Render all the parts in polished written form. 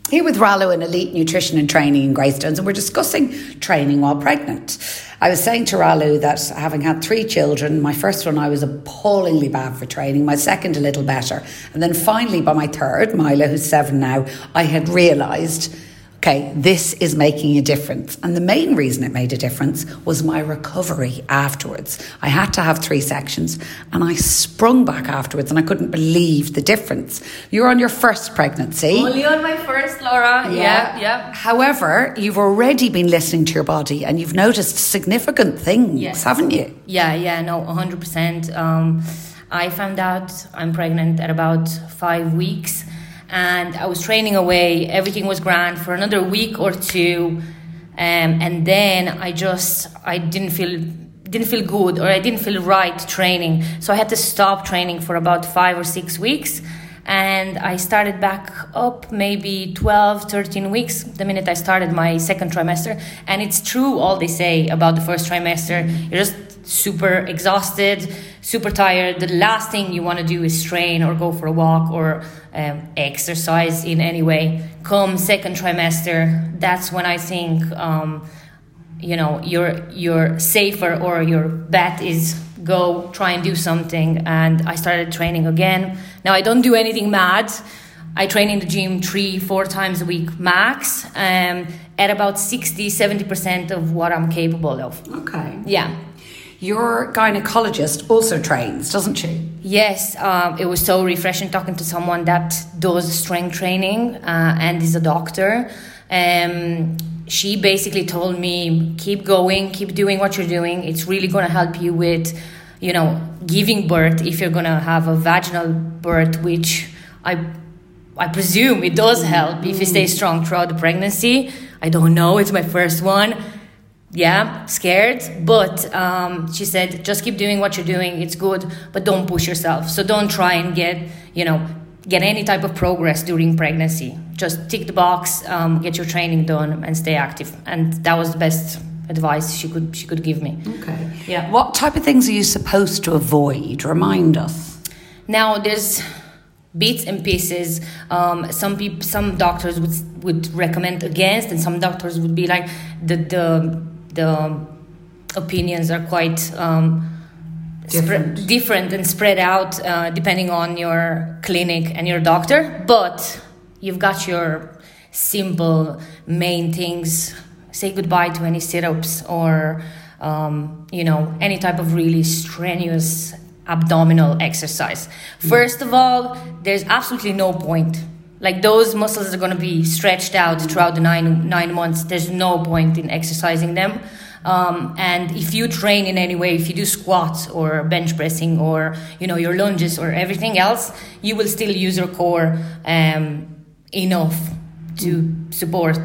Here with Rallo in Elite Nutrition and Training in Greystones, and we're discussing training while pregnant. I was saying to Rallo that having had 3 children, my first one I was appallingly bad for training, my second a little better, and then finally by my third, Mila, who's 7 now, I had realised, okay, this is making a difference. And the main reason it made a difference was my recovery afterwards. I had to have 3 sections and I sprung back afterwards and I couldn't believe the difference. You were on your first pregnancy. Only on my first, Laura. Yeah. However, you've already been listening to your body and you've noticed significant things, haven't you? Yeah, no, 100%. I found out I'm pregnant at about 5 weeks. And I was training away. Everything was grand for another week or 2, and then I didn't feel good, or I didn't feel right training. So I had to stop training for about 5 or 6 weeks, and I started back up maybe 12, 13 weeks the minute I started my second trimester. And it's true all they say about the first trimester. You're just super exhausted, super tired. The last thing you want to do is train or go for a walk or exercise in any way. Come second trimester, that's when I think you're safer, or your bet is go try and do something. And I started training again. Now I don't do anything mad. I train in the gym 3-4 times a week max, at about 60-70% of what I'm capable of. Okay. Yeah. Your gynecologist also trains, doesn't she? Yes, it was so refreshing talking to someone that does strength training and is a doctor. She basically told me, keep going, keep doing what you're doing. It's really going to help you with, giving birth, if you're going to have a vaginal birth, which I presume it does help if you stay strong throughout the pregnancy. I don't know, it's my first one. Yeah, scared, but she said, just keep doing what you're doing. It's good, but don't push yourself. So don't try and get any type of progress during pregnancy. Just tick the box, get your training done, and stay active. And that was the best advice she could give me. Okay. Yeah. What type of things are you supposed to avoid? Remind us. Now there's bits and pieces. Some doctors would recommend against, and some doctors would be like the opinions are quite different and spread out depending on your clinic and your doctor. But you've got your simple main things. Say goodbye to any sit-ups or any type of really strenuous abdominal exercise. First of all, there's absolutely no point. Like, those muscles are going to be stretched out throughout the nine months. There's no point in exercising them. And if you train in any way, if you do squats or bench pressing or, your lunges or everything else, you will still use your core enough to support,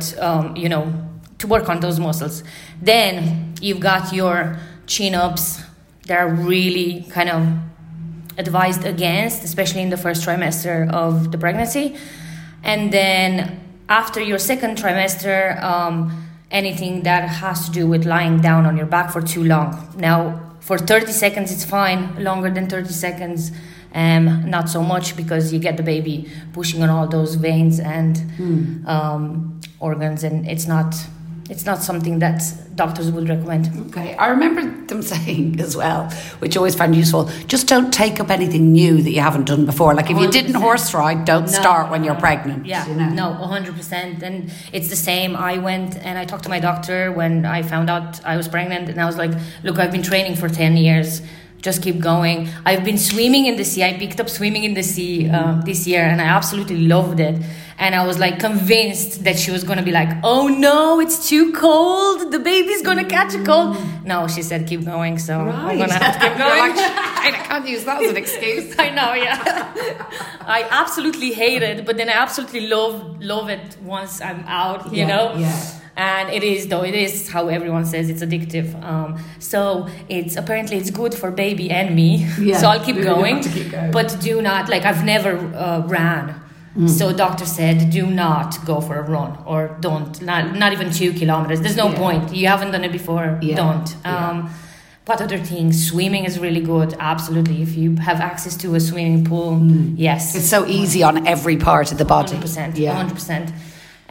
to work on those muscles. Then you've got your chin-ups. They're really kind of advised against, especially in the first trimester of the pregnancy. And then after your second trimester, anything that has to do with lying down on your back for too long. Now, for 30 seconds, it's fine. Longer than 30 seconds, not so much, because you get the baby pushing on all those veins and organs, and it's not something that doctors would recommend. Okay, I remember them saying as well, which I always found useful, just don't take up anything new that you haven't done before. Like, if you didn't horse ride, don't start when you're pregnant. Yeah, no, 100%. And it's the same. I went and I talked to my doctor when I found out I was pregnant, and I was like, look, I've been training for 10 years. Just keep going. I've been swimming in the sea. I picked up swimming in the sea this year, and I absolutely loved it. And I was like convinced that she was going to be like, oh no, it's too cold. The baby's going to catch a cold. No, she said, keep going. So I'm going to have to keep going. I can't use that as an excuse. I know, yeah. I absolutely hate it, but then I absolutely love it once I'm out, you know? Yeah. And it is how everyone says it's addictive. So apparently it's good for baby and me. Yeah, so I'll keep going. But do not, I've never ran. So doctor said, do not go for a run, or not even 2 kilometers. There's no point. You haven't done it before. Don't. What other things? Swimming is really good. Absolutely. If you have access to a swimming pool, yes. It's so easy on every part of the body. 100%. 100%.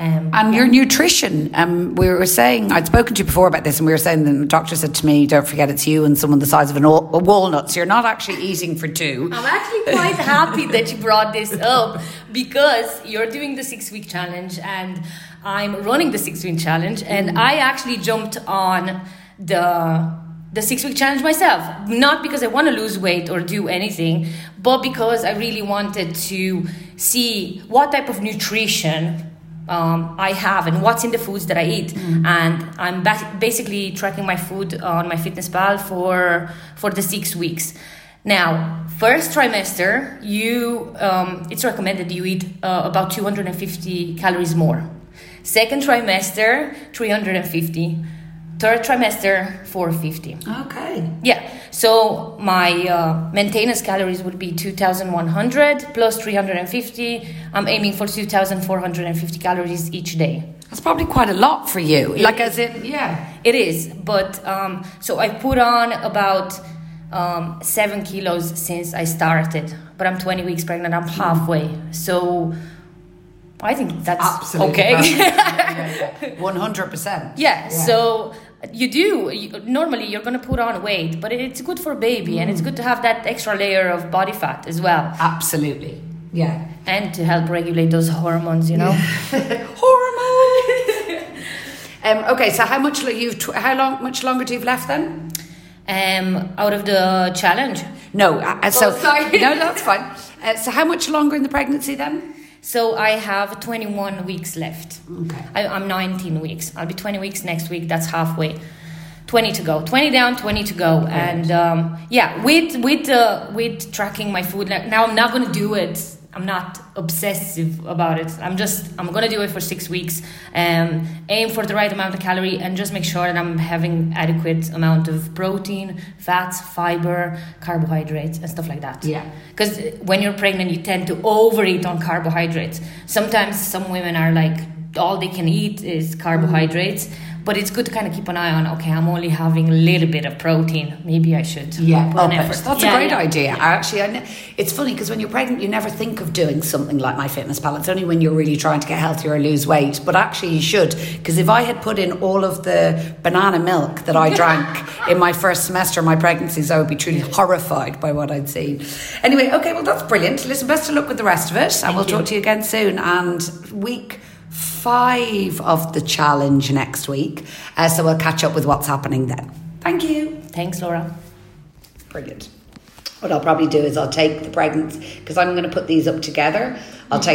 And your nutrition, we were saying, I'd spoken to you before about this, and we were saying the doctor said to me, don't forget it's you and someone the size of a walnut, so you're not actually eating for two. I'm actually quite happy that you brought this up, because you're doing the 6-week challenge and I'm running the 6-week challenge, and I actually jumped on the 6-week challenge myself, not because I want to lose weight or do anything, but because I really wanted to see what type of nutrition I have and what's in the foods that I eat. And I'm basically tracking my food on MyFitnessPal for the 6 weeks. Now, first trimester, it's recommended you eat about 250 calories more. Second trimester, 350. Third trimester, 450. Okay. Yeah. So my maintenance calories would be 2,100 plus 350. I'm aiming for 2,450 calories each day. That's probably quite a lot for you. Yeah. It is. But so I put on about 7 kilos since I started. But I'm 20 weeks pregnant. I'm halfway. So I think that's absolutely okay. 100%. Yeah. So normally you're going to put on weight, but it's good for baby, and it's good to have that extra layer of body fat as well. Absolutely. Yeah. And to help regulate those hormones, Hormones. Okay, so how much longer do you have left then? Out of the challenge? No. Sorry. No, that's fine. So how much longer in the pregnancy then? So I have 21 weeks left. Okay. I'm 19 weeks. I'll be 20 weeks next week. That's halfway. 20 to go. 20 down, 20 to go. Right. And with tracking my food, now I'm not going to do it. I'm not obsessive about it. I'm going to do it for 6 weeks. Aim for the right amount of calorie and just make sure that I'm having adequate amount of protein, fats, fiber, carbohydrates, and stuff like that. Yeah. Because when you're pregnant, you tend to overeat on carbohydrates. Sometimes some women are like, all they can eat is carbohydrates. But it's good to kind of keep an eye on, okay, I'm only having a little bit of protein. Maybe I should put an effort. That's a great idea. Yeah. It's funny because when you're pregnant, you never think of doing something like MyFitnessPal. It's only when you're really trying to get healthier or lose weight. But actually you should, because if I had put in all of the banana milk that I drank in my first semester of my pregnancies, I would be truly horrified by what I'd seen. Anyway, okay, well, that's brilliant. Listen, best of luck with the rest of it. And we'll talk to you again soon. And week 5 of the challenge next week. So we'll catch up with what's happening then. Thank you. Thanks, Laura. Brilliant. What I'll probably do is I'll take the pregnancy, because I'm going to put these up together. I'll take